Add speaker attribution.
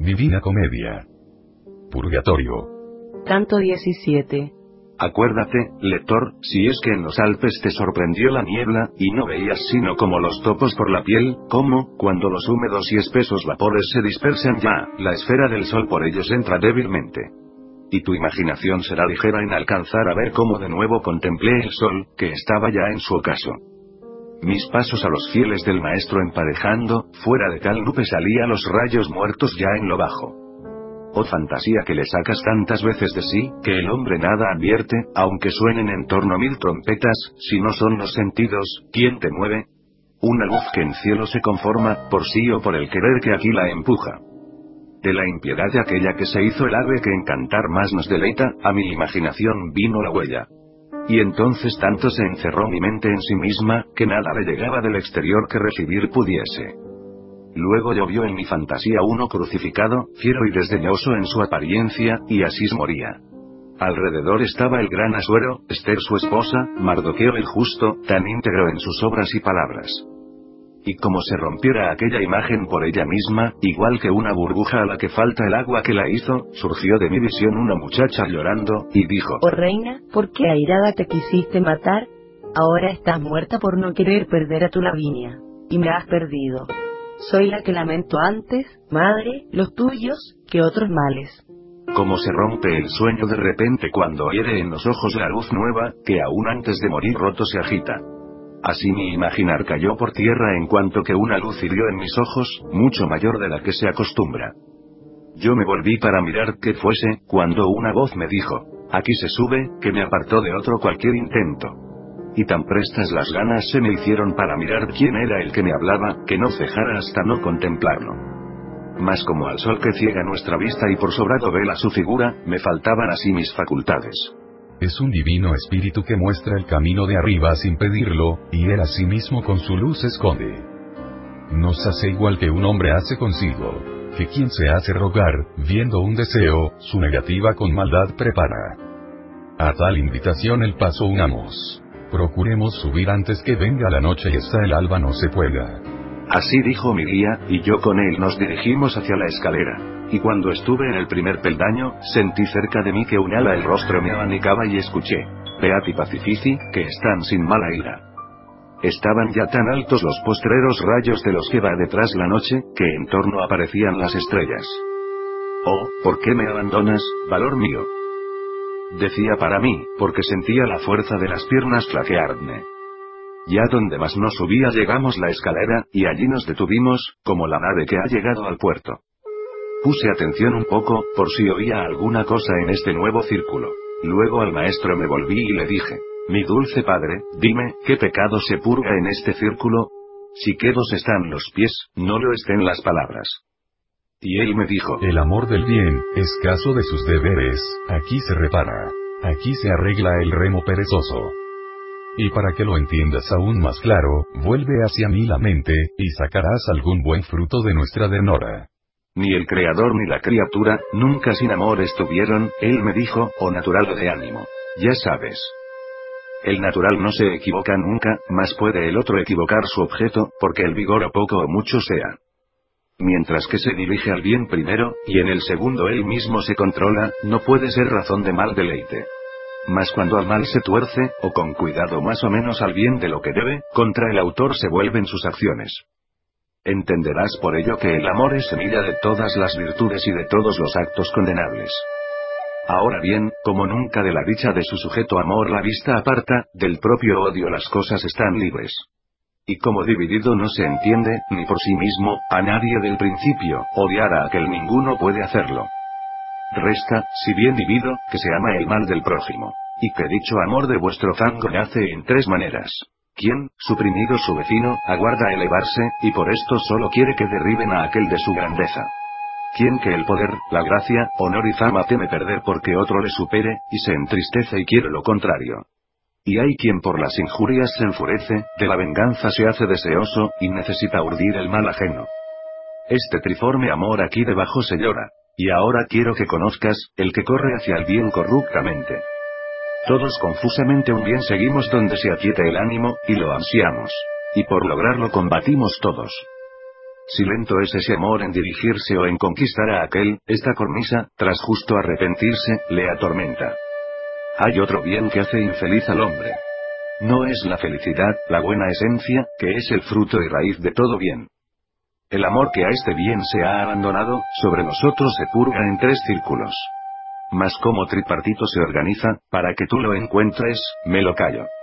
Speaker 1: Divina Comedia. Purgatorio.
Speaker 2: Canto 17.
Speaker 3: Acuérdate, lector, si es que en los Alpes te sorprendió la niebla, y no veías sino como los topos por la piel, como, cuando los húmedos y espesos vapores se dispersan ya, la esfera del sol por ellos entra débilmente. Y tu imaginación será ligera en alcanzar a ver cómo de nuevo contemplé el sol, que estaba ya en su ocaso. Mis pasos a los fieles del maestro emparejando, fuera de tal nube salía los rayos muertos ya en lo bajo. Oh fantasía que le sacas tantas veces de sí, que el hombre nada advierte, aunque suenen en torno 1000 trompetas, si no son los sentidos, ¿quién te mueve? Una luz que en cielo se conforma, por sí o por el querer que aquí la empuja. De la impiedad de aquella que se hizo el ave que en cantar más nos deleita, a mi imaginación vino la huella. Y entonces tanto se encerró mi mente en sí misma, que nada le llegaba del exterior que recibir pudiese. Luego llovió en mi fantasía uno crucificado, fiero y desdeñoso en su apariencia, y Asís moría. Alrededor estaba el gran Asuero, Ester su esposa, Mardoqueo el justo, tan íntegro en sus obras y palabras. Y como se rompiera aquella imagen por ella misma, igual que una burbuja a la que falta el agua que la hizo, surgió de mi visión una muchacha llorando, y dijo:
Speaker 2: Oh reina, ¿por qué airada te quisiste matar? Ahora estás muerta por no querer perder a tu Lavinia. Y me has perdido. Soy la que lamento antes, madre, los tuyos, que otros males.
Speaker 3: Como se rompe el sueño de repente cuando hiere en los ojos la luz nueva, que aún antes de morir roto se agita. Así mi imaginar cayó por tierra en cuanto que una luz hirió en mis ojos, mucho mayor de la que se acostumbra. Yo me volví para mirar qué fuese, cuando una voz me dijo: aquí se sube, que me apartó de otro cualquier intento. Y tan prestas las ganas se me hicieron para mirar quién era el que me hablaba, que no cejara hasta no contemplarlo. Mas como al sol que ciega nuestra vista y por sobrado vela su figura, me faltaban así mis facultades.
Speaker 1: Es un divino espíritu que muestra el camino de arriba sin pedirlo, y él asimismo con su luz esconde. Nos hace igual que un hombre hace consigo, que quien se hace rogar, viendo un deseo, su negativa con maldad prepara. A tal invitación el paso unamos. Procuremos subir antes que venga la noche y hasta el alba no se pueda.
Speaker 3: Así dijo mi guía, y yo con él nos dirigimos hacia la escalera. Y cuando estuve en el primer peldaño, sentí cerca de mí que un ala el rostro me abanicaba y escuché: Beati pacifici, que están sin mala ira. Estaban ya tan altos los postreros rayos de los que va detrás la noche, que en torno aparecían las estrellas. Oh, ¿por qué me abandonas, valor mío? Decía para mí, porque sentía la fuerza de las piernas flaquearme. Ya donde más nos subía llegamos la escalera, y allí nos detuvimos, como la nave que ha llegado al puerto. Puse atención un poco, por si oía alguna cosa en este nuevo círculo. Luego al maestro me volví y le dije: mi dulce padre, dime, ¿qué pecado se purga en este círculo? Si quedos están los pies, no lo estén las palabras. Y él me dijo:
Speaker 1: el amor del bien, escaso de sus deberes, aquí se repara. Aquí se arregla el remo perezoso. Y para que lo entiendas aún más claro, vuelve hacia mí la mente, y sacarás algún buen fruto de nuestra ternura.
Speaker 3: Ni el creador ni la criatura, nunca sin amor estuvieron, él me dijo, o natural o de ánimo. Ya sabes. El natural no se equivoca nunca, mas puede el otro equivocar su objeto, porque el vigor o poco o mucho sea. Mientras que se dirige al bien primero, y en el segundo él mismo se controla, no puede ser razón de mal deleite. Mas cuando al mal se tuerce, o con cuidado más o menos al bien de lo que debe, contra el autor se vuelven sus acciones. Entenderás por ello que el amor es semilla de todas las virtudes y de todos los actos condenables. Ahora bien, como nunca de la dicha de su sujeto amor la vista aparta, del propio odio las cosas están libres. Y como dividido no se entiende, ni por sí mismo, a nadie del principio, odiar a aquel ninguno puede hacerlo. Resta, si bien divido, que se ama el mal del prójimo. Y que dicho amor de vuestro fango nace en 3 maneras. Quien, suprimido su vecino, aguarda elevarse, y por esto solo quiere que derriben a aquel de su grandeza. Quien que el poder, la gracia, honor y fama teme perder porque otro le supere, y se entristece y quiere lo contrario. Y hay quien por las injurias se enfurece, de la venganza se hace deseoso, y necesita urdir el mal ajeno. Este triforme amor aquí debajo se llora. Y ahora quiero que conozcas, el que corre hacia el bien corruptamente. Todos confusamente un bien seguimos donde se aquiete el ánimo, y lo ansiamos. Y por lograrlo combatimos todos. Si lento es ese amor en dirigirse o en conquistar a aquel, esta cornisa, tras justo arrepentirse, le atormenta. Hay otro bien que hace infeliz al hombre. No es la felicidad, la buena esencia, que es el fruto y raíz de todo bien. El amor que a este bien se ha abandonado, sobre nosotros se purga en 3 círculos. Mas como tripartito se organiza, para que tú lo encuentres, me lo callo.